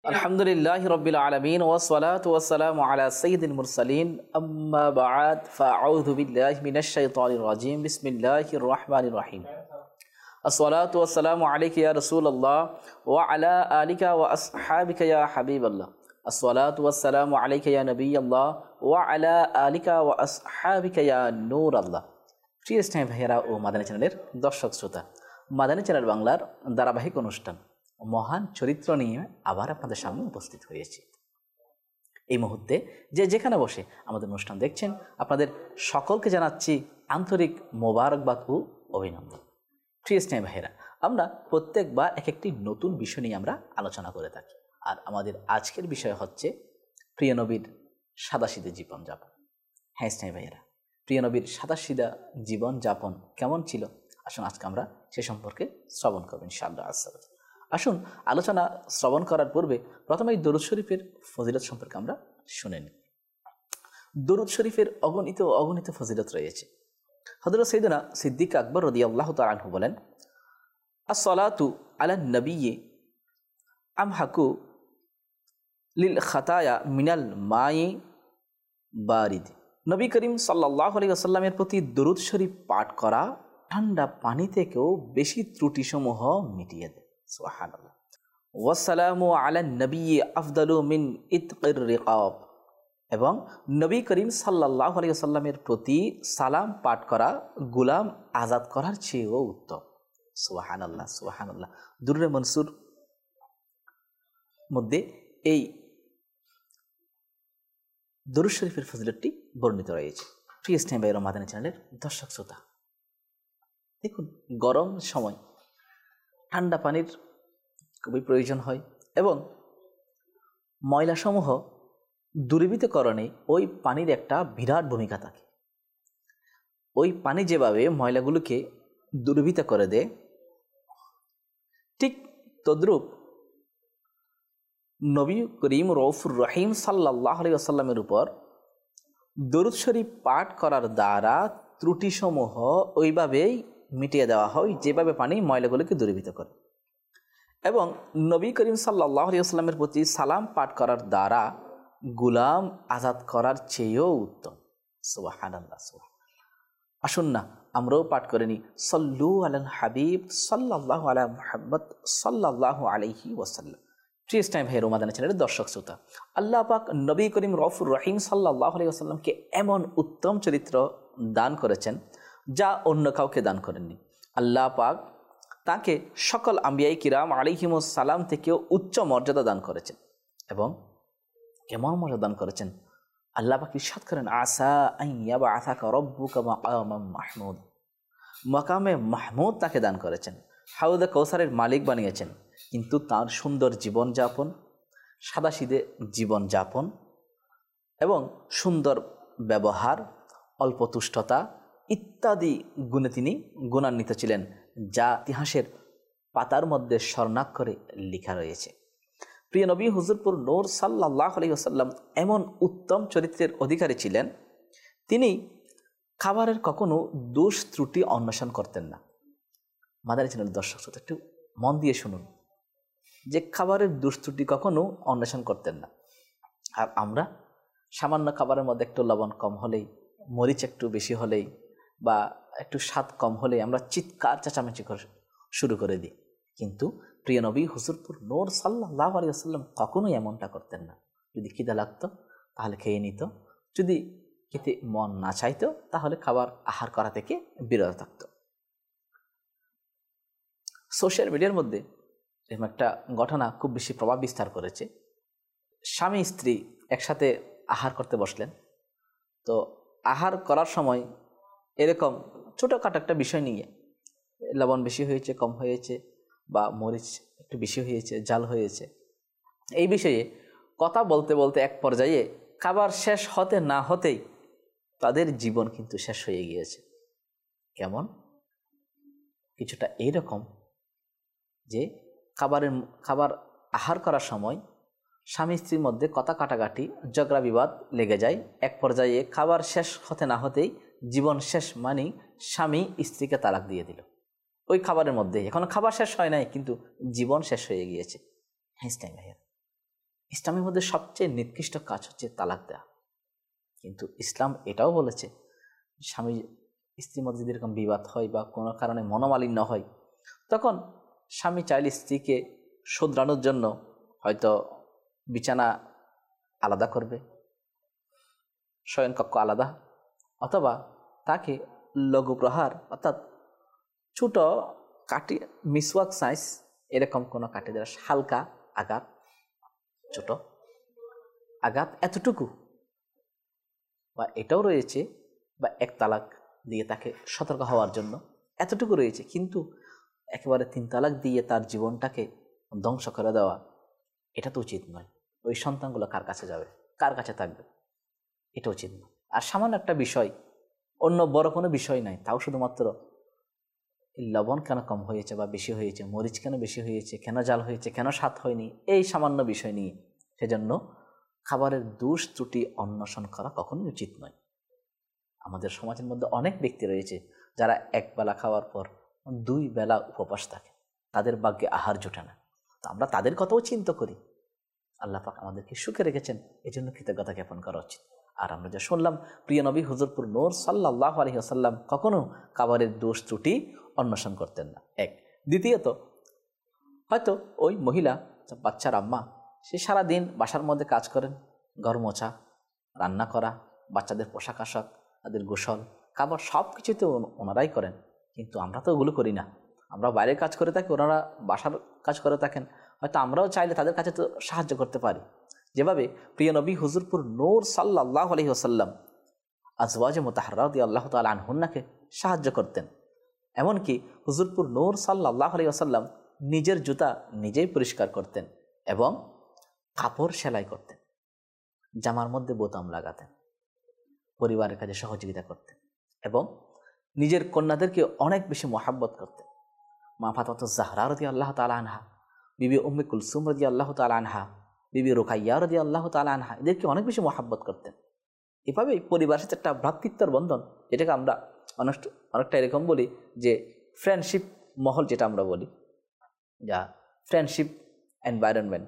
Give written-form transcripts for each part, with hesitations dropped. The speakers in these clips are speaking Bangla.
আলহামদুলিল্লাহি রাব্বিল আলামিন ওয়াসসালাতু ওয়াসসালামু আলা সাইয়্যিদিল মুরসালিন আম্মা বা'দ ফাআউযু বিল্লাহি মিনাশ শাইতানির রাজিম বিসমিল্লাহির রাহমানির রহিম আসসালাতু ওয়াসসালামু আলাইকা ইয়া রাসূলুল্লাহ ওয়া আলা আলিকা ওয়া আসহাবিকা ইয়া হাবিবাল্লাহ আসসালাতু ওয়াসসালামু আলাইকা ইয়া নবিয়াল্লাহ ওয়া আলা আলিকা ওয়া আসহাবিকা ইয়া নূরাল্লাহ। প্রিয় ইসলামী ভাইয়েরা ও মাদানী চ্যানেলের দর্শক শ্রোতা, মাদানী চ্যানেল বাংলার ধারাবাহিক অনুষ্ঠান মহান চরিত্র নিয়ে আবার আপনাদের সামনে উপস্থিত হয়েছি। এই মুহূর্তে যে যেখানে বসে আমাদের অনুষ্ঠান দেখছেন, আপনাদের সকলকে জানাচ্ছি আন্তরিক মোবারকবাদ ও অভিনন্দন। প্রিয় স্নেহ ভাইয়েরা, আমরা প্রত্যেকবার এক একটি নতুন বিষয় নিয়ে আমরা আলোচনা করে থাকি, আর আমাদের আজকের বিষয় হচ্ছে প্রিয় নবীর সাদাসিধে জীবনযাপন। হ্যাঁ স্নেহ ভাইয়েরা, প্রিয় নবীর সাদাসিধা জীবনযাপন কেমন ছিল, আসুন আজকে আমরা সে সম্পর্কে শ্রবণ করব ইনশাআল্লাহ। আসুন আলোচনা শ্রবণ করার পূর্বে প্রথমে এই দরুদ শরীফের ফজিলত সম্পর্কে আমরা শুনে নিই। দরুদ শরীফের অগণিত ফজিলত রয়েছে। হযরত সাইয়েদনা সিদ্দিক আকবর রাদিয়াল্লাহু তাআলা আনহু বলেন, আসসালাতু আলান নবিয়্যি আমহাকু লিল খাতায়া মিনাল মাই বারিদ। নবী করিম সাল্লাল্লাহু আলাইহি ওয়াসাল্লামের প্রতি দরুদ শরীফ পাঠ করা ঠান্ডা পানি থেকেও বেশি ত্রুটিসমূহ মিটিয়ে দেয়। সুবহানাল্লাহ। ওয়াসসালামু আলান নবিয়্যি আফদালু মিন ইতকির রিকাব। এবং নবী করিম সাল্লাল্লাহু আলাইহি ওয়াসাল্লামের প্রতি সালাম পাঠ করা গোলাম আজাদ করার চেয়েও উত্তম। সুবহানাল্লাহ সুবহানাল্লাহ। দুররে মনসুর মধ্যে এই দরুদ শরীফের ফজিলতটি বর্ণিত রয়েছে। প্রিয় স্নেহ ভাইয়েরা, মাদানী চ্যানেলের দর্শক শ্রোতা, দেখুন, গরম সময় ঠান্ডা পানির খুবই প্রয়োজন হয় এবং ময়লাসমূহ দূরীভূতকরণে ওই পানির একটা বিরাট ভূমিকা থাকে। ওই পানি যেভাবে ময়লাগুলোকে দূরীভূত করে দেয়, ঠিক তদ্রূপ নবী করিম রউফুর রহিম সাল্লাল্লাহু আলাইহি ওয়াসাল্লামের উপর দরুদ শরীফ পাঠ করার দ্বারা ত্রুটিসমূহ ওইভাবেই মিটিয়ে দেওয়া হয় যেভাবে পানি ময়লাগুলোকে দূরীভূত করে। এবং নবী করিম সাল্লাল্লাহু আলাইহি ওয়াসাল্লামের প্রতি সালাম পাঠ করার দ্বারা গোলাম আজাদ করার চেয়েও উত্তম। সুবহানাল্লাহ সুবহানাল্লাহ। আসুন না আমরাও পাঠ করে নিই, সাল্লু আলাল হাবিব সাল্লাল্লাহু আলা মুহাম্মদ সাল্লাল্লাহু আলাইহি ওয়াসাল্লাম। প্রিয় ইসলামী ভাইয়ের মাদানী চ্যানেলের দর্শক শ্রোতা, আল্লাহ পাক নবী করিম রউফুর রহিম সাল্লাল্লাহু আলাইহি ওয়াসাল্লামকে এমন উত্তম চরিত্র দান করেছেন যা অন্য কাউকে দান করেননি। আল্লাহ পাক তাকে সকল আম্বিয়ায়ে কিরাম আলাইহিমুস সালাম থেকেও উচ্চ মর্যাদা দান করেছেন। এবং কেমন মর্যাদা দান করেছেন, আল্লাহ পাক ইরশাদ করেন, আসা আন ইয়াবআসাকা রাব্বুকা মাকামান মাহমুদ। মাকামে মাহমুদ তাকে দান করেছেন, হাউদে কৌসারের মালিক বানিয়েছেন, কিন্তু তার সুন্দর জীবনযাপন, সাদাসিধে জীবনযাপন এবং সুন্দর ব্যবহার, অল্প তুষ্টতা ইত্যাদি গুণে তিনি গুণান্বিত ছিলেন, যা ইতিহাসের পাতার মধ্যে স্বর্ণাক্ষরে লেখা রয়েছে। প্রিয় নবী হুজুরপুর নূর সাল্লাল্লাহু আলাইহি ওয়াসাল্লাম এমন উত্তম চরিত্রের অধিকারী ছিলেন, তিনি খাবারের কখনো দোষ ত্রুটি অন্বেষণ করতেন না। মাদানী চ্যানেলের দর্শক শ্রোতা, একটু মন দিয়ে শুনুন যে খাবারের দোষ ত্রুটি কখনো অন্বেষণ করতেন না। আর আমরা সামান্য খাবারের মধ্যে একটু লবণ কম হলেই, মরিচ একটু বেশি হলেই বা একটু স্বাদ কম হলেই আমরা চিৎকার চেঁচামেচি শুরু করে দিই। কিন্তু প্রিয় নবী হুজুরপুর নূর সাল্লাল্লাহু আলাইহি ওয়াসাল্লাম কখনোই এমনটা করতেন না। যদি খিদা লাগতো তাহলে খেয়ে নিত, যদি খেতে মন না চাইতো তাহলে খাবার আহার করা থেকে বিরত থাকতো। সোশ্যাল মিডিয়ার মধ্যে এরকম একটা ঘটনা খুব বেশি প্রভাব বিস্তার করেছে। স্বামী স্ত্রী একসাথে আহার করতে বসলেন, তো আহার করার সময় এরকম ছোটোখাটো একটা বিষয় নিয়ে, লবণ বেশি হয়েছে কম হয়েছে বা মরিচ একটু বেশি হয়েছে জাল হয়েছে, এই বিষয়ে কথা বলতে বলতে এক পর্যায়ে খাবার শেষ হতে না হতেই তাদের জীবন কিন্তু শেষ হয়ে গিয়েছে। কেমন? কিছুটা এইরকম যে খাবার আহার করার সময় স্বামী স্ত্রীর মধ্যে কথা কাটাকাটি, ঝগড়া বিবাদ লেগে যায়। এক পর্যায়ে খাবার শেষ হতে না হতেই জীবন শেষ, মানে স্বামী স্ত্রীকে তালাক দিয়ে দিল ওই খাবারের মধ্যেই। এখনো খাবার শেষ হয় নাই, কিন্তু জীবন শেষ হয়ে গিয়েছে। হ্যাঁ ভাইয়া, ইসলামের মধ্যে সবচেয়ে নিকৃষ্ট কাজ হচ্ছে তালাক দেওয়া। কিন্তু ইসলাম এটাও বলেছে, স্বামী স্ত্রীর মধ্যে যদি এরকম বিবাদ হয় বা কোনো কারণে মনোমালিন্য হয়, তখন স্বামী চাইলে স্ত্রীকে শুধরানোর জন্য হয়তো বিছানা আলাদা করবে, শয়নকক্ষ আলাদা, অথবা তাকে লঘু প্রহার অর্থাৎ ছোট কাটি মিসওয়াক সাইজ এরকম কোনো কাটি দ্বারা হালকা আঘাত, ছোট আঘাত এতটুকু, বা এটাও রয়েছে, বা এক তালাক দিয়ে তাকে সতর্ক হওয়ার জন্য এতটুকু রয়েছে। কিন্তু একেবারে 3 তালাক দিয়ে তার জীবনটাকে ধ্বংস করে দেওয়া, এটা তো উচিত নয়। ওই সন্তানগুলো কার কাছে যাবে, কার কাছে থাকবে, এটা উচিত নয়। আর সামান্য একটা বিষয়, অন্য বড় কোনো বিষয় নাই, তাও শুধুমাত্র লবণ কেন কম হয়েছে বা বেশি হয়েছে, মরিচ কেন বেশি হয়েছে, কেন জাল হয়েছে, কেন স্বাদ হয়নি, এই সামান্য বিষয় নিয়ে সেজন্য খাবারের দোষ ত্রুটি অন্বেষণ করা কখনোই উচিত নয়। আমাদের সমাজের মধ্যে অনেক ব্যক্তি রয়েছে যারা এক বেলা খাওয়ার পর 2 বেলা উপবাস থাকে, তাদের ভাগ্যে আহার জোটে না। তো আমরা তাদের কথাও চিন্তা করি। আল্লাহ পাক আমাদেরকে সুখে রেখেছেন, এই জন্য কৃতজ্ঞতা জ্ঞাপন করা উচিত। আর আমরা যা শুনলাম, প্রিয় নবী হুজুরপুর নূর সাল্লাল্লাহু আলাইহি ওয়াসাল্লাম কখনো খাবারের দোষ ত্রুটি অন্বেষণ করতেন না। এক। দ্বিতীয়ত, হয়তো ওই মহিলা, বাচ্চার আম্মা, সে সারাদিন বাসার মধ্যে কাজ করেন, ঘর মোছা, রান্না করা, বাচ্চাদের পোশাক আশাক, তাদের গোসল, খাবার সব কিছুই তো ওনারাই করেন। কিন্তু আমরা তো ওগুলো করি না, আমরা বাইরের কাজ করে থাকি, ওনারা বাসার কাজ করে থাকেন। হয়তো আমরাও চাইলে তাদের কাছে তো সাহায্য করতে পারি, যেভাবে প্রিয় নবী হুজুরপুর নূর সাল্লাল্লাহু আলাইহি ওয়াসাল্লাম আজওয়াজে মুতাহহারা রাদিয়াল্লাহু তাআলা আনহুন্নাকে সাহায্য করতেন। এমনকি হুজুরপুর নূর সাল্লাল্লাহু আলাইহি ওয়াসাল্লাম নিজের জুতা নিজেই পরিষ্কার করতেন এবং কাপড় সেলাই করতেন, জামার মধ্যে বোতাম লাগাতেন, পরিবারের কাজে সহযোগিতা করতেন এবং নিজের কন্যাদেরকে অনেক বেশি মহাব্বত করতেন। মা ফাতেমা জাহরা রাদিয়াল্লাহু তাআলা আনহা, বিবি উম্মে কুলসুম রাদিয়াল্লাহু তাআলা আনহা, বিবি রুকাইয়া রাদিয়াল্লাহু তাআলা আনহা, এদেরকে অনেক বেশি মহাব্বত করতেন। এভাবেই পরিবারের সাথে একটা ভ্রাতৃত্বর বন্ধন, যেটাকে আমরা অনেকটা এরকম বলি যে ফ্রেন্ডশিপ মহল, যেটা আমরা বলি, যা ফ্রেন্ডশিপ এনভায়রনমেন্ট,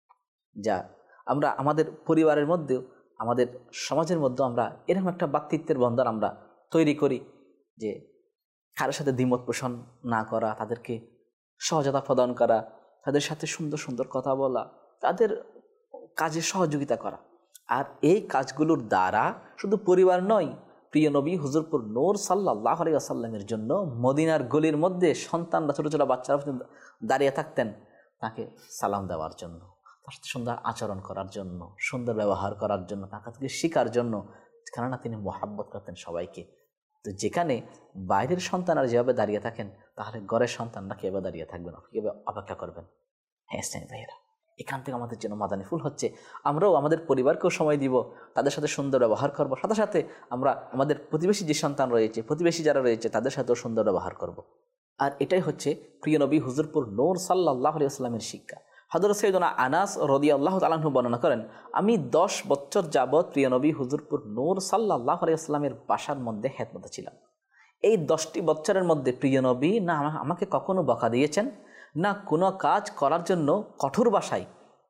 যা আমরা আমাদের পরিবারের মধ্যেও, আমাদের সমাজের মধ্যে আমরা এরকম একটা ভ্রাতৃত্বের বন্ধন আমরা তৈরি করি, যে কারোর সাথে দ্বিমত পোষণ না করা, তাদেরকে সহজতা প্রদান করা, তাদের সাথে সুন্দর সুন্দর কথা বলা, তাদের কাজে সহযোগিতা করা। আর এই কাজগুলোর দ্বারা শুধু পরিবার নয়, প্রিয় নবী হুজুরপুর নূর সাল্লাল্লাহু আলাইহি ওয়াসাল্লামের জন্য মদিনার গলির মধ্যে সন্তানরা, ছোটো ছোটো বাচ্চারা দাঁড়িয়ে থাকতেন তাকে সালাম দেওয়ার জন্য, তার সাথে সুন্দর আচরণ করার জন্য, সুন্দর ব্যবহার করার জন্য, তার কাছ থেকে শেখার জন্য, কেননা তিনি মহাব্বত করতেন সবাইকে। তো যেখানে বাইরের সন্তানরা যেভাবে দাঁড়িয়ে থাকেন, তাহলে ঘরের সন্তানরা কীভাবে দাঁড়িয়ে থাকবেন, কীভাবে অপেক্ষা করবেন? হ্যাঁ ইসলামী ভাইয়েরা, এখান থেকে আমাদের জন্য মাদানী ফুল হচ্ছে, আমরাও আমাদের পরিবারকেও সময় দিব, তাদের সাথে সুন্দর ব্যবহার করব, সাথে সাথে আমরা আমাদের প্রতিবেশী যে সন্তান রয়েছে, প্রতিবেশী যারা রয়েছে, তাদের সাথেও সুন্দর ব্যবহার করব। আর এটাই হচ্ছে প্রিয় নবী হুজুরপুর নূর সাল্লাল্লাহু আলাইহি ওয়াসাল্লামের শিক্ষা। হযরত সাইয়েদনা আনাস রাদিয়াল্লাহু তাআলা আনহু বর্ণনা করেন, আমি 10 বছর যাবৎ প্রিয় নবী হুজুরপুর নূর সাল্লাল্লাহু আলাইহি ওয়াসাল্লামের বাসার মধ্যে খেদমতে ছিলাম। এই 10টি বছরের মধ্যে প্রিয় নবী না আমাকে কখনো বকা দিয়েছেন, না কোনো কাজ করার জন্য কঠোর ভাষায়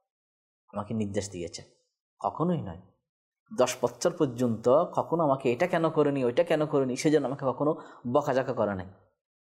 আমাকে নির্দেশ দিয়েছেন, কখনোই নয়। 10 বছর পর্যন্ত কখনো আমাকে এটা কেন করেনি, ওইটা কেন করেনি, সেজন্য আমাকে কখনো বকাঝকা করে নাই।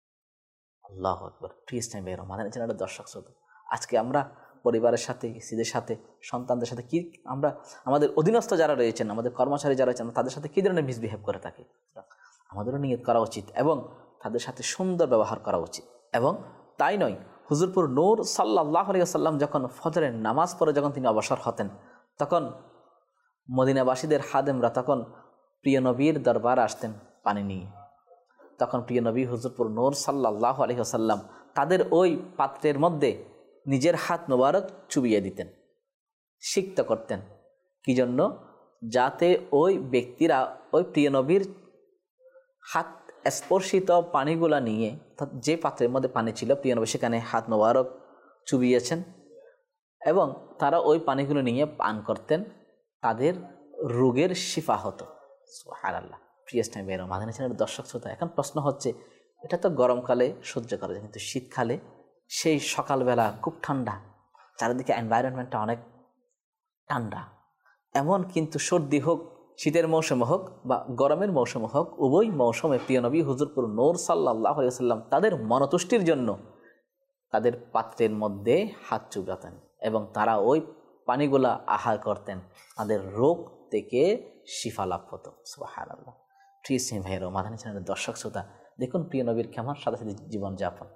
আল্লাহু আকবার। প্রিয় ইসলামী ভাইয়েরা, মাদানী চ্যানেলের দর্শক শ্রোতা, আজকে আমরা পরিবারের সাথে, স্ত্রীদের সাথে, সন্তানদের সাথে কি আমরা আমাদের অধীনস্থ যারা রয়েছেন, আমাদের কর্মচারী যারা রয়েছেন, তাদের সাথে কী ধরনের মিসবিহেভ করে থাকি, আমাদেরও নিয়ত করা উচিত এবং তাদের সাথে সুন্দর ব্যবহার করা উচিত। এবং তাই নয়, হুজুরপুর নূর সাল্লাল্লাহু আলাইহি ওয়াসাল্লাম যখন ফজরের নামাজ পড়ে যখন তিনি অবসর হতেন, তখন মদিনাবাসীদের খাদেমরা তখন প্রিয় নবীর দরবার আসতেন পানি নিয়ে। তখন প্রিয় নবী হুজুরপুর নূর সাল্লাল্লাহু আলাইহি ওয়াসাল্লাম তাদের ওই পাত্রের মধ্যে নিজের হাত মোবারক চুবিয়ে দিতেন, সিক্ত করতেন। কি জন্য? যাতে ওই ব্যক্তিরা ওই প্রিয় নবীর হাত স্পর্শিত পানিগুলা নিয়ে, যে পাত্রের মধ্যে পানি ছিল, প্রিয় নবী সেখানে হাত মোবারক চুবিয়েছেন এবং তারা ওই পানিগুলো নিয়ে পান করতেন, তাদের রোগের শিফা হতো। সুবহানাল্লাহ। প্রিয় ইসলামী ভাইয়েরা, মাদানী চ্যানেলের দর্শক শ্রোতা, এখন প্রশ্ন হচ্ছে, এটা তো গরমকালে সহ্য করা যায়, কিন্তু শীতকালে সেই সকালবেলা খুব ঠান্ডা, চারিদিকে এনভায়রনমেন্টটা অনেক ঠান্ডা। এমন কিন্তু সর্দি হোক, শীতের মৌসুমে হোক বা গরমের মৌসুমে হোক, উভয় মৌসুমে প্রিয় নবী হুজুরপুর নূর সাল্লাল্লাহু আলাইহি ওয়াসাল্লাম তাদের মনতুষ্টির জন্য তাদের পাত্রের মধ্যে হাত চুবাতেন এবং তারা ওই পানিগুলা আহার করতেন, তাদের রোগ থেকে শিফা লাভ হতো। সুবহানাল্লাহ। প্রিয় সিং ভাইয়েরও, মাদানী চ্যানেলের দর্শক শ্রোতা, দেখুন প্রিয় নবীর কেমন সাথে সাথে জীবনযাপন,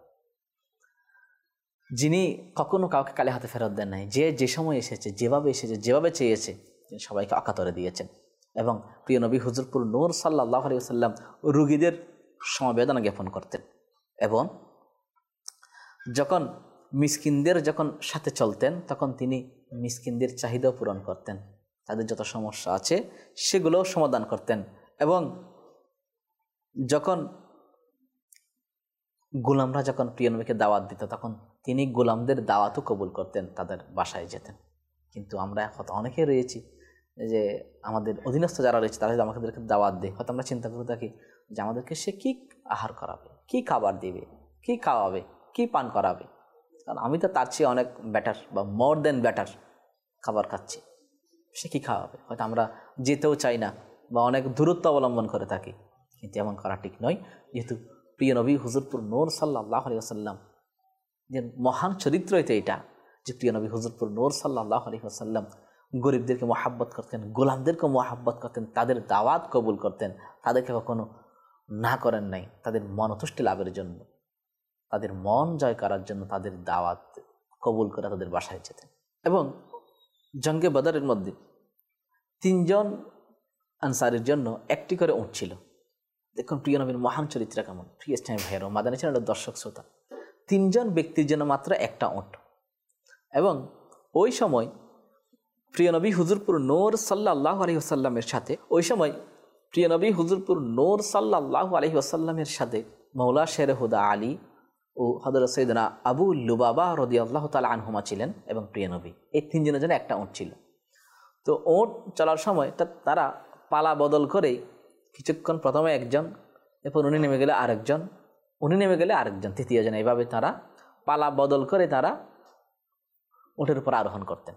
যিনি কখনো কাউকে কালে হাতে ফেরত দেন নাই। যে সময় এসেছে, যেভাবে চেয়েছে, তিনি সবাইকে অকাতরে দিয়েছেন। এবং প্রিয় নবী হুজুরপুর নূর সাল্লাল্লাহু আলাইহি ওয়াসাল্লাম রোগীদের সমবেদনা জ্ঞাপন করতেন এবং যখন মিসকিনদের সাথে চলতেন তখন তিনি মিসকিনদের চাহিদা পূরণ করতেন, তাদের যত সমস্যা আছে সেগুলোও সমাধান করতেন। এবং যখন গোলামরা প্রিয় নবীকে দাওয়াত দিত তখন তিনি গোলামদের দাওয়াতও কবুল করতেন, তাদের বাসায় যেতেন। কিন্তু আমরা হয়তো অনেকে রয়েছি যে আমাদের অধীনস্থ যারা রয়েছে তারা যদি আমাদেরকে দাওয়াত দেয়, হয়তো আমরা চিন্তা করে থাকি যে আমাদেরকে সে কী আহার করাবে, কী খাবার দিবে, কী খাওয়াবে, কী পান করাবে, কারণ আমি তো তার চেয়ে অনেক বেটার বা মোর দেন বেটার খাবার খাচ্ছি, সে কী খাওয়াবে। হয়তো আমরা যেতেও চাই না বা অনেক দূরত্ব অবলম্বন করে থাকি, কিন্তু এমন করা ঠিক নয়। যেহেতু প্রিয় নবী হুজুরপুর নূর সাল্লাল্লাহু আলাইহি ওয়াসাল্লাম যে মহান চরিত্র এটা, যে প্রিয় নবী হুজুরপুর নূর সাল্লাল্লাহু আলাইহি ওয়াসাল্লাম গরিবদেরকে মহাব্বত করতেন, গোলামদেরকে মহাব্বত করতেন, তাদের দাওয়াত কবুল করতেন, তাদেরকে কখনো না করেন নাই। তাদের মনতুষ্টি লাভের জন্য, তাদের মন জয় করার জন্য তাদের দাওয়াত কবুল করে তাদের বাসায় যেতেন। এবং জঙ্গে বদরের মধ্যে 3 জন আনসারের জন্য একটি করে উট ছিল। দেখুন প্রিয় নবীর মহান চরিত্র কেমন। প্রিয় ইসলামী ভাইয়েরও, মাদানী চ্যানেলের দর্শক শ্রোতা, 3 জন ব্যক্তির জন্য মাত্র একটা উট। এবং ওই সময় প্রিয় নবী হুজুরপুর নূর সাল্লাল্লাহু আলাইহি ওয়াসাল্লামের সাথে মৌলা শের হুদা আলী ও হযরত সাইয়েদনা আবু লুবাবা রাদিয়াল্লাহু তাআলা আনহুমা ছিলেন এবং প্রিয় নবী, এই 3 জনের জন্য একটা উট ছিল। তো উট চলার সময় তারা পালা বদল করে কিছুক্ষণ প্রথমে একজন, এরপর উনি নেমে গেলে আরেকজন, তৃতীয় জন, এইভাবে তারা পালা বদল করে তারা উটের উপর আরোহণ করতেন।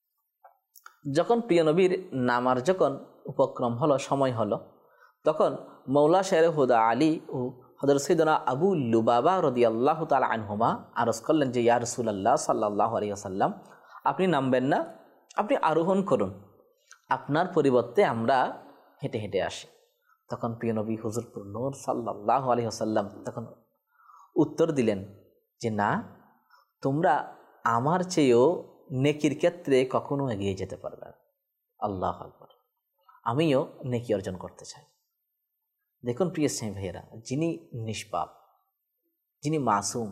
যখন প্রিয় নবীর নামার উপক্রম হলো, সময় হলো, তখন মৌলা শের হুদা আলী ও হযরত সাইয়েদনা আবু লুবাবা রাদিয়াল্লাহু তাআলা আনহুমা আরজ করলেন যে ইয়া রাসূলুল্লাহ সাল্লাল্লাহু আলাইহি ওয়াসাল্লাম, আপনি নামবেন না, আপনি আরোহণ করুন, আপনার পরিবর্তে আমরা হেঁটে হেঁটে আসি। তখন প্রিয় নবী হুজুরপুর নূর সাল্লাল্লাহু আলাইহি ওয়াসাল্লাম তখন উত্তর দিলেন যে না, তোমরা আমার চেয়েও নেকির ক্ষেত্রে কখনো এগিয়ে যেতে পারবে না। আল্লাহু আকবার। আমিও নেকি অর্জন করতে চাই। দেখুন প্রিয় স্নেহ ভাইয়েরা, যিনি নিষ্পাপ, যিনি মাসুম,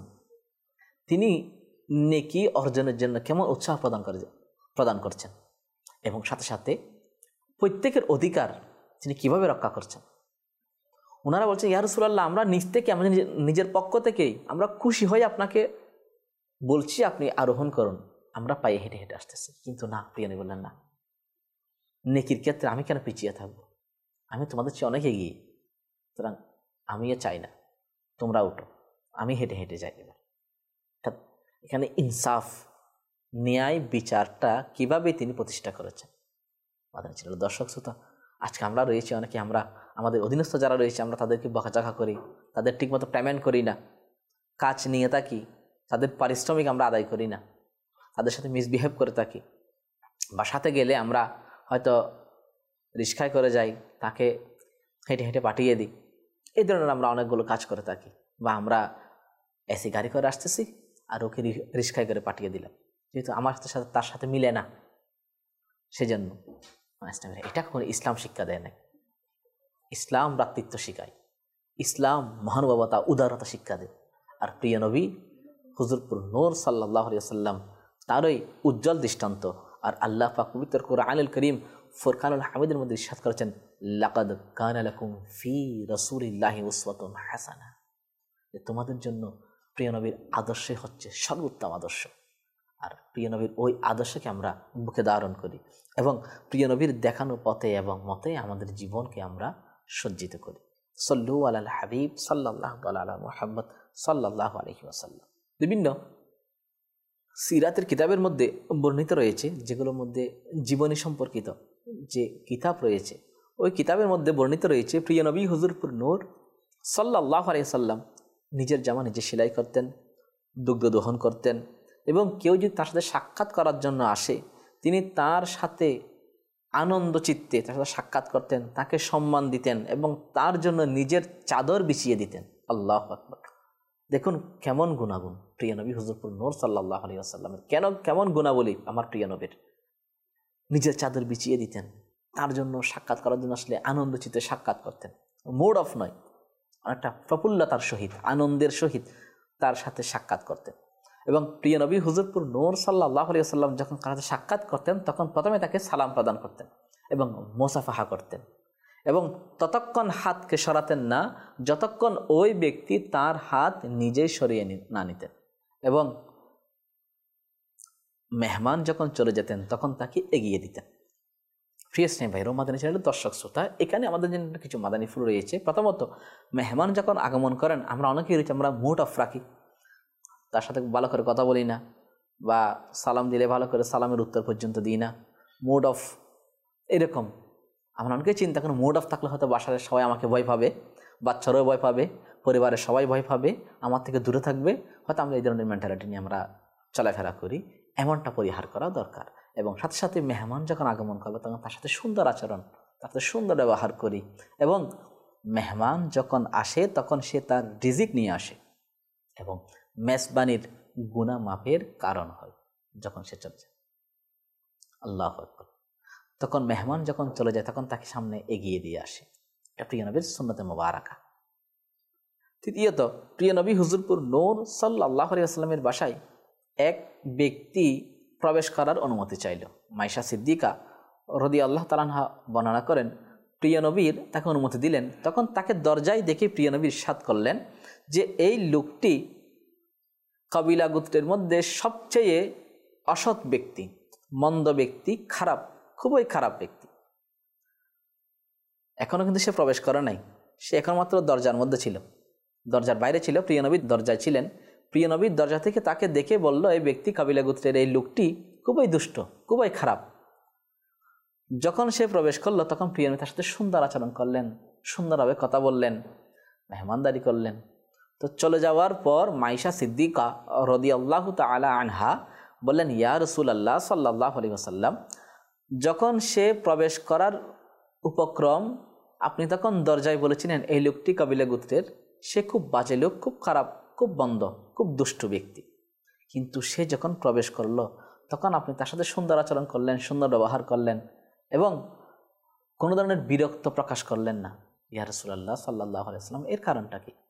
তিনি নেকি অর্জনের জন্য কেমন উৎসাহ প্রদান করছেন এবং সাথে সাথে প্রত্যেকের অধিকার তিনি কিভাবে রক্ষা করছেন। ওনারা বলছেন ইয়া রাসূলুল্লাহ, আমরা নিজ থেকে, আমাদের নিজের পক্ষ থেকেই আমরা খুশি হয়ে আপনাকে বলছি আপনি আরোহণ করুন, আমরা পায়ে হেঁটে হেঁটে আসতেছি। কিন্তু না, প্রিয় নবী বললেন না, নেকির ক্ষেত্রে আমি কেন পিছিয়ে থাকবো, আমি তোমাদের চেয়ে অনেক এগিয়ে, সুতরাং আমিও চাই না তোমরা উঠো, আমি হেঁটে হেঁটে যাই। অর্থাৎ এখানে ইনসাফ, ন্যায় বিচারটা কিভাবে তিনি প্রতিষ্ঠা করেছেন। মাদানী চ্যানেলের দর্শক শ্রোতা, আজকে আমরা রয়েছি অনেকে, আমরা আমাদের অধীনস্থ যারা রয়েছে আমরা তাদেরকে বকাঝকা করি, তাদের ঠিকমতো পেমেন্ট করি না, কাজ নিয়ে থাকি, তাদের পারিশ্রমিক আমরা আদায় করি না, তাদের সাথে মিসবিহেভ করে থাকি, বা সাথে গেলে আমরা হয়তো রিস্কায় করে যাই, তাকে হেঁটে হেঁটে পাঠিয়ে দিই। এই ধরনের আমরা অনেকগুলো কাজ করে থাকি। বা আমরা এসি গাড়ি করে আসতেছি আর ওকে রিস্কায় করে পাঠিয়ে দিলাম, যেহেতু আমার সাথে তার সাথে মিলে না, সেজন্য এটা কোনো ইসলাম শিক্ষা দেয় না। ইসলাম ভ্রাতৃত্ব শিখায়, ইসলাম মহানুভবতা, উদারতা শিক্ষা দেয়। আর প্রিয় নবী হুজুরপুর নূর সাল্লাল্লাহু আলাইহি ওয়াসাল্লাম তারই উজ্জ্বল দৃষ্টান্ত। আর আল্লাহ পাক পবিত্র কুরআনুল কারীম ফুরকানুল হামিদের মধ্যে ইরশাদ করেছেন, লাকাদ কানা লাকুম ফি রাসূলিল্লাহি উসওয়াতুন হাসানাহ, যে তোমাদের জন্য প্রিয় নবীর আদর্শই হচ্ছে সর্বোত্তম আদর্শ। আর প্রিয় নবীর ওই আদর্শকে আমরা বুকে ধারণ করি এবং প্রিয় নবীর দেখানো পথে এবং মতে আমাদের জীবনকে আমরা সজ্জিত করি। সল্লু আলাল হাবিব সাল্লাল্লাহু আলা মুহাম্মদ সাল্লাল্লাহু আলাইহি ওয়াসাল্লাম। বিভিন্ন সিরাতের কিতাবের মধ্যে বর্ণিত রয়েছে, যেগুলোর মধ্যে জীবনী সম্পর্কিত যে কিতাব রয়েছে, ওই কিতাবের মধ্যে বর্ণিত রয়েছে প্রিয় নবী হুজুরপুর নূর সাল্লাল্লাহু আলাইহি সাল্লাম নিজের জামা নিজে সেলাই করতেন, দুগ্ধ দহন করতেন, এবং কেউ যদি তার সাথে সাক্ষাৎ করার জন্য আসে তিনি তার সাথে আনন্দ চিত্তে তার সাথে সাক্ষাৎ করতেন, তাকে সম্মান দিতেন এবং তার জন্য নিজের চাদর বিছিয়ে দিতেন। আল্লাহু আকবার। দেখুন কেমন গুণাগুণ প্রিয় নবী হুজুরপুর নূর সাল্লাল্লাহু আলাইহি ওয়াসাল্লামের, কেমন গুণাবলী আমার প্রিয় নবীর। নিজের চাদর বিছিয়ে দিতেন, তার জন্য সাক্ষাৎ করার জন্য আসলে আনন্দ চিত্তে সাক্ষাৎ করতেন, মুড অফ নয়, অনেকটা প্রফুল্লতার সহিত আনন্দের সহিত তার সাথে সাক্ষাৎ করতেন। এবং প্রিয় নবী হুজুরপুর নূর সাল্লাল্লাহু আলাইহি ওয়াসাল্লাম যখন কার সাথে সাক্ষাৎ করতেন তখন প্রথমে তাকে সালাম প্রদান করতেন এবং মোসাফাহা করতেন, এবং ততক্ষণ হাতকে সরাতেন না যতক্ষণ ওই ব্যক্তি তার হাত নিজেই সরিয়ে না নিতেন। এবং মেহমান যখন চলে যেতেন তখন তাকে এগিয়ে দিতেন। প্রিয় স্নেহ ভাই, মাদানী চ্যানেলের দর্শক শ্রোতা, এখানে আমাদের জন্য কিছু মাদানী ফুল রয়েছে। প্রথমত, মেহমান যখন আগমন করেন আমরা অনেকেই রয়েছে আমরা মুড অফ রাখি, তার সাথে ভালো করে কথা বলি না, বা সালাম দিলে ভালো করে সালামের উত্তর পর্যন্ত দিই না, মুড অফ। এরকম আমরা অনেকেই চিন্তা করি মুড অফ থাকলে হয়তো বাসার সবাই আমাকে ভয় পাবে, বাচ্চারাও ভয় পাবে, পরিবারের সবাই ভয় পাবে, আমার থেকে দূরে থাকবে, হয়তো আমরা এই ধরনের মেন্টালিটি নিয়ে আমরা চলাফেরা করি। এমনটা পরিহার করা দরকার। এবং সাথে সাথে মেহমান যখন আগমন করলো তখন তার সাথে সুন্দর আচরণ, তার সাথে সুন্দর ব্যবহার করি। এবং মেহমান যখন আসে তখন সে তার রিজিক নিয়ে আসে এবং মেজবানির গুনাহ মাফের কারণ হয় যখন সে চলে যায়। আল্লাহু আকবার। তখন মেহমান যখন চলে যায় তখন তাকে সামনে এগিয়ে দিয়ে আসে। এটা প্রিয় নবীর সুন্নতে মুবারাকা। তৃতীয়ত, প্রিয় নবী হুজুরপুর নূর সাল্লাল্লাহু আলাইহি ওয়াসাল্লামের বাসায় এক ব্যক্তি প্রবেশ করার অনুমতি চাইল। মাইশা সিদ্দিকা রাদিয়াল্লাহু তাআলা আনহা বর্ণনা করেন, প্রিয় নবীর তাকে অনুমতি দিলেন। তখন তাকে দরজায় দেখে প্রিয় নবী ইরশাদ করলেন যে এই লোকটি কবিলা গোত্রের মধ্যে সবচেয়ে অসৎ ব্যক্তি, মন্দ ব্যক্তি, খারাপ, খুবই খারাপ ব্যক্তি। এখনও কিন্তু সে প্রবেশ করে নাই, সে এখন মাত্র দরজার মধ্যে ছিল, দরজার বাইরে ছিল, প্রিয় নবীর দরজায় ছিলেন। প্রিয় নবীর দরজা থেকে তাকে দেখে বলল, এই ব্যক্তি কাবিলা গোত্রের এই লোকটি খুবই দুষ্ট, খুবই খারাপ। যখন সে প্রবেশ করলো তখন প্রিয় নবী তার সাথে সুন্দর আচরণ করলেন, সুন্দরভাবে কথা বললেন, মেহমানদারি করলেন। তো চলে যাওয়ার পর মাইশা সিদ্দিকা রাদিয়াল্লাহু তাআলা আনহা বললেন, ইয়া রাসূলুল্লাহ সাল্লাল্লাহু আলাইহি ওয়াসাল্লাম, যখন সে প্রবেশ করার উপক্রম আপনি তখন দরজায় বলেছিলেন এই লোকটি কাবিলা গোত্রের, সে খুব বাজে লোক, খুব খারাপ, খুব বন্ধ, খুব দুষ্ট ব্যক্তি। কিন্তু সে যখন প্রবেশ করলো তখন আপনি তার সাথে সুন্দর আচরণ করলেন, সুন্দর ব্যবহার করলেন এবং কোনো ধরনের বিরক্ত প্রকাশ করলেন না। ইয়া রাসূলুল্লাহ সাল্লাল্লাহু আলাইহি ওয়াসাল্লাম, এর কারণটা কি?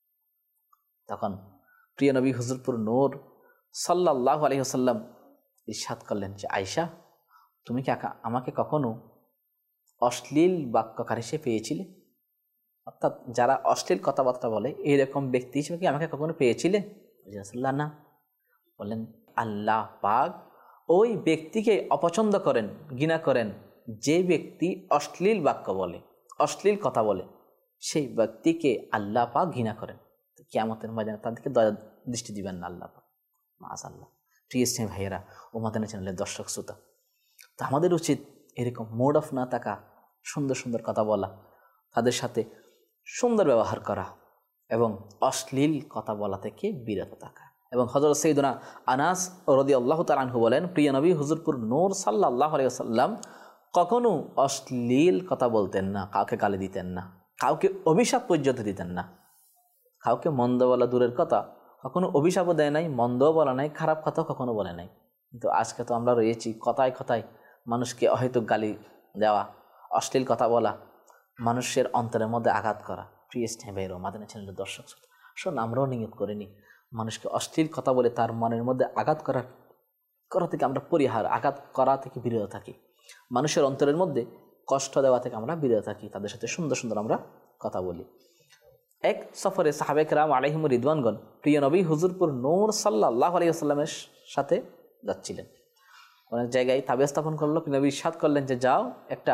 তখন প্রিয় নবী হুজুরপুর নূর সাল্লাল্লাহু আলাইহি ওয়াসাল্লাম ইরশাদ করলেন যে, আয়েশা, তুমি কি আমাকে কখনো অশ্লীল বাক্যকার হিসেবে পেয়েছিলে? অর্থাৎ যারা অশ্লীল কথাবার্তা বলে এরকম ব্যক্তি হিসেবে কি আমাকে কখনো পেয়েছিলে? রাসূলুল্লাহ না। বললেন, আল্লাহ পাক ওই ব্যক্তিকে অপছন্দ করেন, ঘৃণা করেন যে ব্যক্তি অশ্লীল বাক্য বলে, অশ্লীল কথা বলে, সেই ব্যক্তিকে আল্লাহ পাক ঘৃণা করেন। কিয়ামতের ময়দানে তাদেরকে দয়া দৃষ্টি দিবেন না আল্লাহ পাক, মাআযাল্লাহ। প্রিয় স্নেহ ভাইয়েরা ও মাদানী চ্যানেলের দর্শক শ্রোতা, তো আমাদের উচিত এরকম মোড অফ না থাকা, সুন্দর সুন্দর কথা বলা, তাদের সাথে সুন্দর ব্যবহার করা এবং অশ্লীল কথা বলা থেকে বিরত থাকা। এবং হযরত সাইয়্যিদুনা আনাস রাদিয়াল্লাহু তাআলা আনহু বলেন, প্রিয় নবী হুজুরপুর নূর সাল্লাল্লাহু আলাইহি ওয়াসাল্লাম কখনো অশ্লীল কথা বলতেন না, কাউকে গালি দিতেন না, কাউকে অভিশাপ পর্যন্ত দিতেন না, কাউকে মন্দ বলা দূরের কথা, কখনো অভিশাপও দেয় নাই, মন্দও বলা নাই, খারাপ কথাও কখনো বলে নাই। কিন্তু আজকে তো আমরা রয়েছি কথায় কথায় মানুষকে অহেতুক গালি দেওয়া, অশ্লীল কথা বলা, মানুষের অন্তরের মধ্যে আঘাত করা। প্রিয় স্নেহ ভাইয়েরা মাদানী চ্যানেলের দর্শক শোন, আমরাও নিয়ত করিনি মানুষকে অশ্লীল কথা বলে তার মনের মধ্যে আঘাত করা থেকে আমরা আঘাত করা থেকে বিরত থাকি, মানুষের অন্তরের মধ্যে কষ্ট দেওয়া থেকে আমরা বিরত থাকি, তাদের সাথে সুন্দর সুন্দর আমরা কথা বলি। এক সফরে সাহাবে কেরাম আলাইহিম রিদওয়ানগণ প্রিয় নবী হুজুরপুর নূর সাল্লাল্লাহু আলাইহি ওয়াসাল্লামের সাথে যাচ্ছিলেন। অনেক জায়গায় তাবিয়া স্থাপন করলো, নবী ইরশাদ করলেন যে, যাও একটা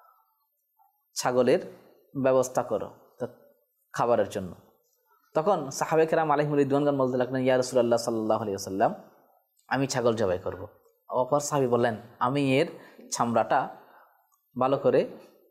ছাগলের ব্যবস্থা করো খাবারের জন্য। তখন সাহাবে কেরাম আলাইহিম রিদওয়ানগণ বলতে লাগলেন, ইয়া রাসূলুল্লাহ সাল্লাল্লাহু আলাইহি ওয়াসাল্লাম, আমি ছাগল জবাই করব। অপর সাহাবী বললেন, আমি এর চামড়াটা ভালো করে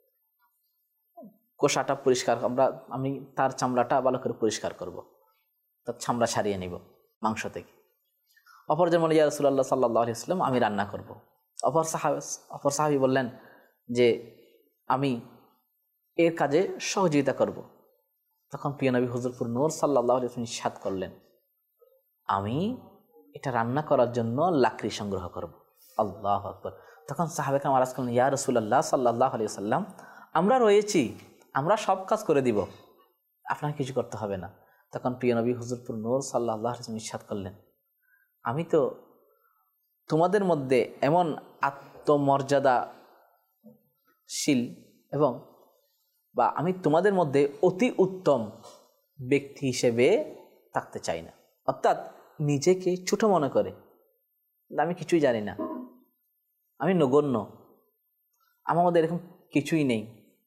কোষাটা পরিষ্কার আমি তার চামড়াটা ভালো করে পরিষ্কার করব, তার চামড়া ছাড়িয়ে নিব মাংস থেকে। অপরজন বলে, ইয়া রাসূলুল্লাহ সাল্লাল্লাহু আলাইহি ওয়াসাল্লাম, আমি রান্না করব। অপর সাহাবী বললেন যে আমি এর কাজে সহযোগিতা করব। তখন প্রিয় নবী হুজুরপুর নূর সাল্লাল্লাহু আলাইহি ওয়াসাল্লাম ইরশাদ করলেন, আমি এটা রান্না করার জন্য লাকড়ি সংগ্রহ করব। আল্লাহু আকবার। তখন সাহাবায়ে কেরাম আরজ করলেন, ইয়া রাসূলুল্লাহ সাল্লাল্লাহু আলাইহি ওয়াসাল্লাম, আমরা রয়েছি, আমরা সব কাজ করে দিব, আপনাকে কিছু করতে হবে না। তখন প্রিয় নবী হুজুরপুর নূর সাল্লাল্লাহু আলাইহি ওয়াসাল্লাম ইরশাদ করলেন, আমি তো তোমাদের মধ্যে এমন আত্মমর্যাদাশীল আমি তোমাদের মধ্যে অতি উত্তম ব্যক্তি হিসেবে থাকতে চাই না। অর্থাৎ নিজেকে ছোট মনে করে, আমি কিছুই জানি না, আমি নগণ্য, আমার মধ্যে এরকম কিছুই নেই,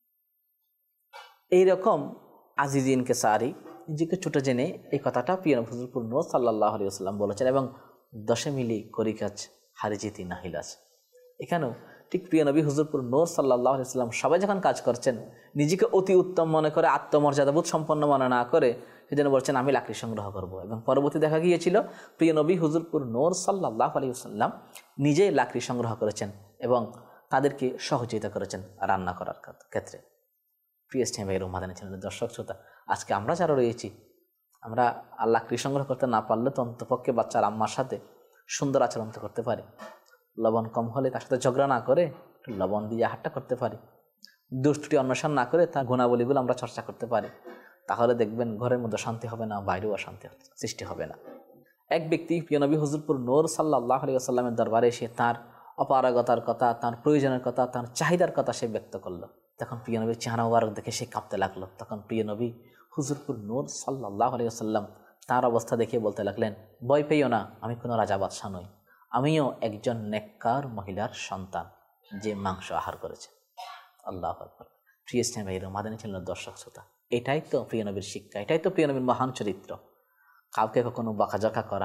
এইরকম আজিজিন কে সারি, নিজেকে ছোট জেনে এই কথাটা প্রিয় নবী হুজুরপুর নূর সাল্লাল্লাহু আলাইহি ওয়াসাল্লাম বলেছেন। এবং দশে মিলি করি কাজ হারি জিতি নাহিলাজ, এখানেও ঠিক প্রিয় নবী হুজুরপুর নূর সাল্লাল্লাহু আলাইহি ওয়াসাল্লাম সবাই যখন কাজ করছেন, নিজেকে অতি উত্তম মনে করে, আত্মমর্যাদাবোধ সম্পন্ন মনে না করে, সেজন্য বলছেন আমি লাকড়ি সংগ্রহ করব। এবং পরবর্তী দেখা গিয়েছিল প্রিয় নবী হুজুরপুর নূর সাল্লাল্লাহু আলাইহি ওয়াসাল্লাম নিজেই লাকড়ি সংগ্রহ করেছেন এবং তাদেরকে সহযোগিতা করেছেন রান্না করার ক্ষেত্রে। প্রিয় ভাইয়ের মাদানী চ্যানেলের দর্শক শ্রোতা, আজকে আমরা যারা রয়েছি, আমরা লাকড়ি সংগ্রহ করতে না পারলে তো অন্তপক্ষে বাচ্চার আম্মার সাথে সুন্দর আচরণ করতে পারি, লবণ কম হলে তার সাথে ঝগড়া না করে লবণ দিয়ে হাট্টা করতে পারি, দুষ্টুটি অন্বেষণ না করে তার গুণাবলীগুলো আমরা চর্চা করতে পারি। তাহলে দেখবেন ঘরের মধ্যে শান্তি হবে না, বাইরেও অশান্তি সৃষ্টি হবে না। এক ব্যক্তি প্রিয় নবী হুজুরপুর নূর সাল্লাল্লাহু আলাইহি ওয়াসাল্লামের দরবারে এসে তার অপারগতার কথা, তার প্রয়োজনের কথা, তার চাহিদার কথা সে ব্যক্ত করলো। তখন প্রিয় নবীর চেহারা মুবারক দেখে সে কাঁপতে লাগলো। তখন প্রিয় নবী হুজুরপুর নূর সাল্লাল্লাহু আলাইহি ওয়াসাল্লাম তার অবস্থা দেখে বলতে লাগলেন, ভয় পেও না, আমি কোনো রাজা বাদশাহ নই, আমিও একজন নেককার মহিলার সন্তান যে মাংস আহার করেছে। আল্লাহু আকবার। প্রিয় ইসলাম ভাইয়ের মাদানী চ্যানেলের দর্শক শ্রোতা, এটাই তো প্রিয় নবীর শিক্ষা, এটাই তো প্রিয় নবীর মহান চরিত্র। কাউকে কখনো বকাঝকা করা,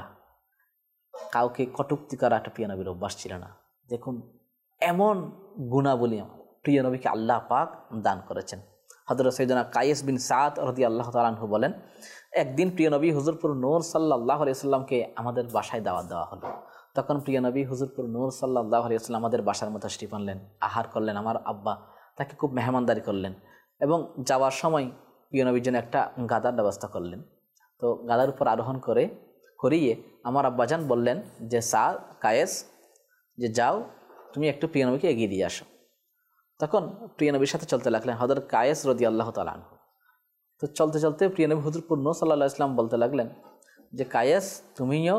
কাউকে কটূক্তি করা একটা প্রিয় নবীর অভ্যাস ছিল না। দেখুন এমন গুণাবলী প্রিয় নবীকে আল্লাহ পাক দান করেছেন। হযরত সাইয়েদনা কায়েস বিন সাদ রাদিয়াল্লাহু তাআলা আনহু বলেন, একদিন প্রিয় নবী হুজুরপুর নূর সাল্লাল্লাহু আলাইহি ওয়াসাল্লামকে আমাদের বাসায় দাওয়াত দেওয়া হলো। তখন প্রিয় নবী হুজুরপুর নূর সাল্লাল্লাহু আলাইহি ওয়াসাল্লাম আমাদের বাসার মধ্যে তশরিফ আনলেন, আহার করলেন। আমার আব্বা তাকে খুব মেহমানদারি করলেন এবং যাওয়ার সময় প্রিয় নবীর জন্য একটা গাদার ব্যবস্থা করলেন। তো গাদার উপর আরোহণ করিয়ে আমার আব্বাজান বললেন যে কায়েস, যে যাও তুমি একটু প্রিয় নবীকে এগিয়ে দিয়ে আসো। তখন প্রিয় নবীর সাথে চলতে লাগলেন হযরত কায়েস রাদিয়াল্লাহু তাআলা আনহু। তো চলতে চলতে প্রিয় নবী হুজুরপুর নূর সাল্লাল্লাহু আলাইহি ওয়াসাল্লাম বলতে লাগলেন যে কায়েস, তুমিও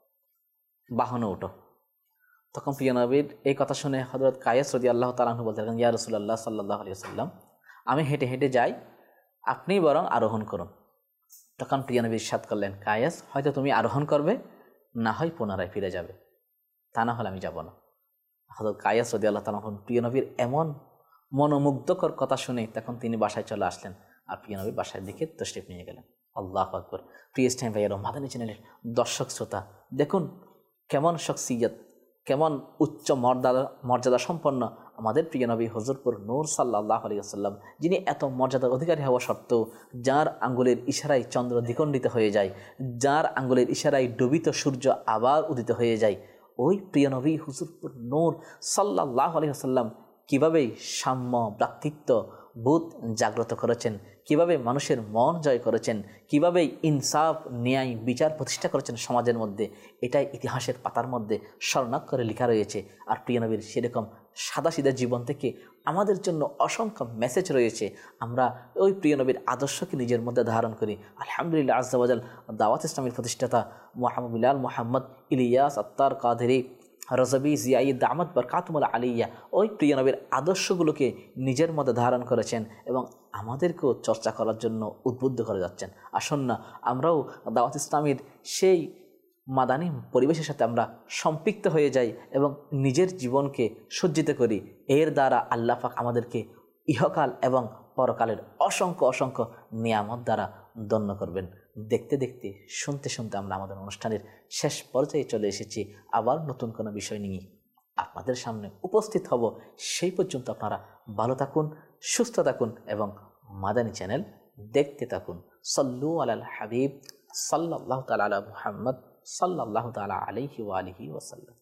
বাহনে ওঠো। তখন প্রিয় নবীর এই কথা শুনে হযরত কায়েস রাদিয়াল্লাহু তাআলা আনহু বলতে লাগলেন, ইয়া রাসূলুল্লাহ সাল্লাল্লাহু আলাইহি ওয়াসাল্লাম, আমি হেঁটে হেঁটে যাই, আপনি বরং আরোহণ করুন। তখন প্রিয় নবী ইরশাদ করলেন, কায়েস, হয়তো তুমি আরোহণ করবে, না হয় পুনরায় ফিরে যাবে, তা না হলে আমি যাব না। হযরত কায়েস রাদিয়াল্লাহু তাআলা প্রিয় নবীর এমন মনোমুগ্ধকর কথা শুনে তখন তিনি বাসায় চলে আসলেন আর প্রিয় নবীর বাসার দিকে তশরিফ নিয়ে গেলেন। আল্লাহু আকবার। প্রিয় ইসলাম ভাইয়ের মাদানী চ্যানেলের দর্শক শ্রোতা, দেখুন কেমন শখসিয়ত, কেমন উচ্চ মর্যাদা সম্পন্ন আমাদের প্রিয় নবী হুজুরপুর নূর সাল্লাল্লাহু আলাইহি ওয়াসাল্লাম, যিনি এত মর্যাদার অধিকারী হওয়া সত্ত্বেও যার আঙ্গুলের ইশারায় চন্দ্র দ্বিখণ্ডিত হয়ে যায়, যার আঙ্গুলের ইশারায় ডুবিত সূর্য আবার উদিত হয়ে যায়, ওই প্রিয় নবী হুজুরপুর নূর সাল্লাল্লাহু আলাইহি ওয়াসাল্লাম কীভাবে সাম্য ভ্রাতৃত্ব বোধ জাগ্রত করেছেন, কিভাবে মানুষের মন জয় করেছেন, কিভাবে ইনসাফ ন্যায় বিচার প্রতিষ্ঠা করেছেন সমাজের মধ্যে, এটাই ইতিহাসের পাতার মধ্যে স্বর্ণাক্ষরে লেখা রয়েছে। আর প্রিয় নবীর সেরকম সাদাসিধা জীবন থেকে আমাদের জন্য অসংখ্য মেসেজ রয়েছে। আমরা ওই প্রিয় নবীর আদর্শকে নিজের মধ্যে ধারণ করি। আলহামদুলিল্লাহ আজ্জা ওয়া জাল দাওয়াত ইসলামের প্রতিষ্ঠাতা বিলাল মুহাম্মদ ইলিয়াস আত্তার কাদেরী রজবি জিয়াই দামাত বরকাতুল আলিয়া ওই প্রিয় নবীর আদর্শগুলোকে নিজের মধ্যে ধারণ করেছেন এবং আমাদেরকেও চর্চা করার জন্য উদ্বুদ্ধ করে যাচ্ছেন। আসুন না আমরাও দাওয়াত ইসলামের সেই মাদানী পরিবেশের সাথে আমরা সম্পৃক্ত হয়ে যাই এবং নিজের জীবনকে সজ্জিত করি। এর দ্বারা আল্লাহ পাক আমাদেরকে ইহকাল এবং পরকালের অসংখ্য অসংখ্য নিয়ামত দ্বারা ধন্য করবেন। দেখতে দেখতে শুনতে শুনতে আমরা আমাদের অনুষ্ঠানের শেষ পর্যায়ে চলে এসেছি। আবার নতুন কোনো বিষয় নিয়ে আপনাদের সামনে উপস্থিত হব। সেই পর্যন্ত আপনারা ভালো থাকুন, সুস্থ থাকুন এবং মাদানী চ্যানেল দেখতে থাকুন। সাল্লু আলাল হাবিব সাল্লাল্লাহু তাআলা আলা মুহাম্মদ সাল্লাল্লাহু তাআলা আলাইহি ওয়া আলিহি ওয়াসাল্লাম।